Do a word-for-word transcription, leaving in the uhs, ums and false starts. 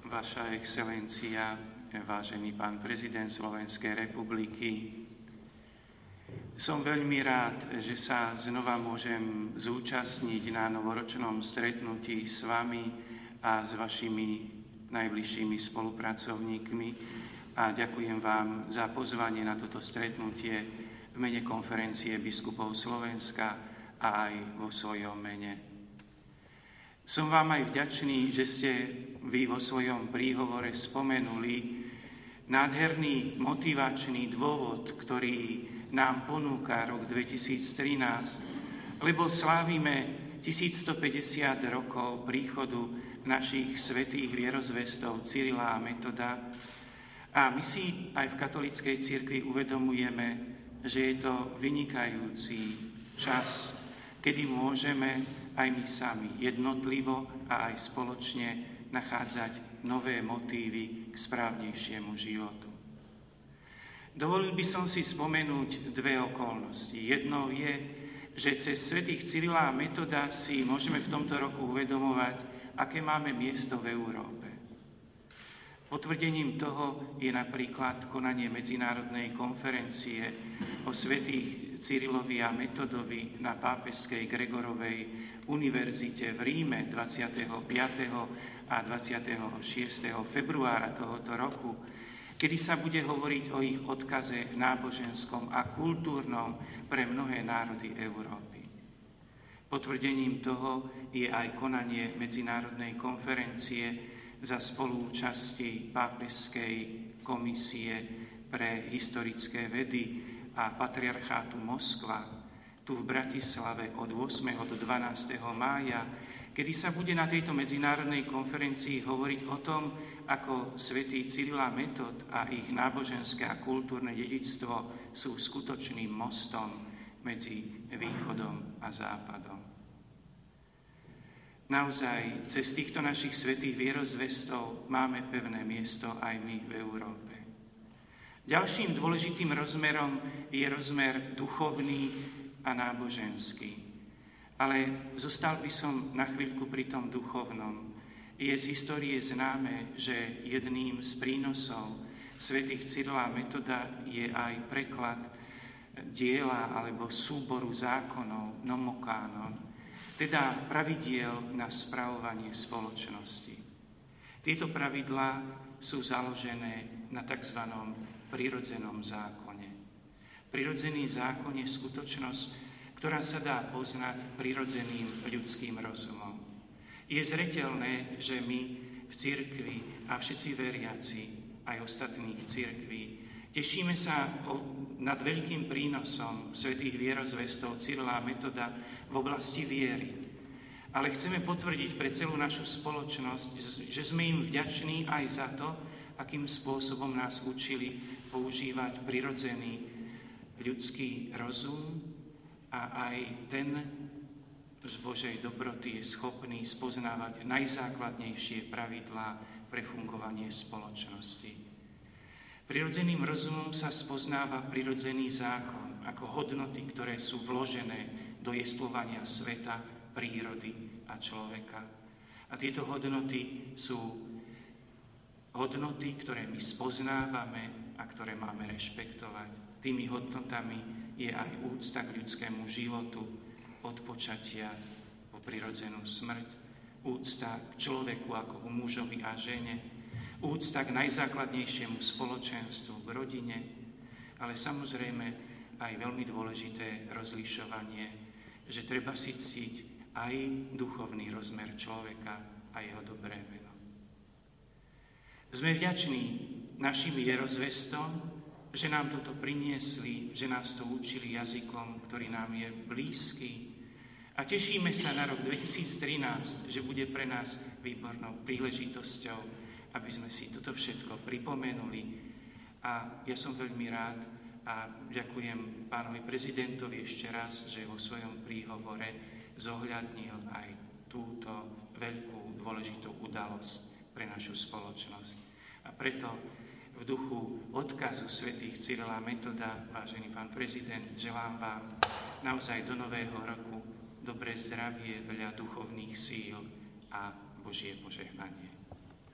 Vaša excelencia, vážený pán prezident Slovenskej republiky, som veľmi rád, že sa znova môžem zúčastniť na novoročnom stretnutí s vami a s vašimi najbližšími spolupracovníkmi a ďakujem vám za pozvanie na toto stretnutie v mene Konferencie biskupov Slovenska a aj vo svojom mene. Som vám aj vďačný, že ste vy vo svojom príhovore spomenuli nádherný motivačný dôvod, ktorý nám ponúka rok dvetisíctrinásť, lebo slávime tisícstopäťdesiat rokov príchodu našich svätých vierozvestov Cyrila a Metoda. A my si aj v katolíckej cirkvi uvedomujeme, že je to vynikajúci čas, kedy môžeme aj my sami jednotlivo a aj spoločne nachádzať nové motívy k správnejšiemu životu. Dovolil by som si spomenúť dve okolnosti. Jednou je, že cez svätých Cyrila a Metoda si môžeme v tomto roku uvedomovať, aké máme miesto v Európe. Potvrdením toho je napríklad konanie medzinárodnej konferencie o svätých Cyrilovi a Metodovi na Pápežskej Gregorovej univerzite v Ríme dvadsiateho piateho a dvadsiateho šiesteho februára tohoto roku, kedy sa bude hovoriť o ich odkaze náboženskom a kultúrnom pre mnohé národy Európy. Potvrdením toho je aj konanie medzinárodnej konferencie za spolúčasti Pápežskej komisie pre historické vedy a patriarchátu Moskva tu v Bratislave od ôsmeho do dvanásteho mája, kedy sa bude na tejto medzinárodnej konferencii hovoriť o tom, ako svätý Cyril a Metod a ich náboženské a kultúrne dedičstvo sú skutočným mostom medzi východom a západom. Naozaj, cez týchto našich svätých vierozvestov máme pevné miesto aj my v Európe. Ďalším dôležitým rozmerom je rozmer duchovný a náboženský. Ale zostal by som na chvíľku pri tom duchovnom. Je z histórie známe, že jedným z prínosov svätých Cyrila a Metoda je aj preklad diela alebo súboru zákonov, nomokánon, teda pravidiel na spravovanie spoločnosti. Tieto pravidlá sú založené na tzv. Prirodzenom zákone. Prirodzený zákon je skutočnosť, ktorá sa dá poznať prirodzeným ľudským rozumom. Je zreteľné, že my v cirkvi a všetci veriaci, aj ostatných cirkví, tešíme sa nad veľkým prínosom svätých vierozvestov Cyrila a Metoda v oblasti viery. Ale chceme potvrdiť pre celú našu spoločnosť, že sme im vďační aj za to, akým spôsobom nás učili používať prirodzený ľudský rozum a aj ten z Božej dobroty je schopný spoznávať najzákladnejšie pravidlá pre fungovanie spoločnosti. Prirodzeným rozumom sa spoznáva prirodzený zákon ako hodnoty, ktoré sú vložené do jestvovania sveta, prírody a človeka. A tieto hodnoty sú hodnoty, ktoré my spoznávame a ktoré máme rešpektovať. Tými hodnotami je aj úcta k ľudskému životu, od počatia po prirodzenú smrť, úcta k človeku ako k mužovi a žene, úcta k najzákladnejšiemu spoločenstvu, k rodine, ale samozrejme aj veľmi dôležité rozlišovanie, že treba si ctiť aj duchovný rozmer človeka a jeho dobré meno. Sme vďační našim vierozvestom, že nám toto priniesli, že nás to učili jazykom, ktorý nám je blízky. A tešíme sa na rok dvetisíctrinásť, že bude pre nás výbornou príležitosťou, aby sme si toto všetko pripomenuli. A ja som veľmi rád a ďakujem pánovi prezidentovi ešte raz, že vo svojom príhovore zohľadnil aj túto veľkú dôležitú udalosť pre našu spoločnosť. A preto v duchu odkazu svätých Cyrila a Metoda, vážený pán prezident, želám vám naozaj do nového roku dobré zdravie, veľa duchovných síl a Božie požehnanie.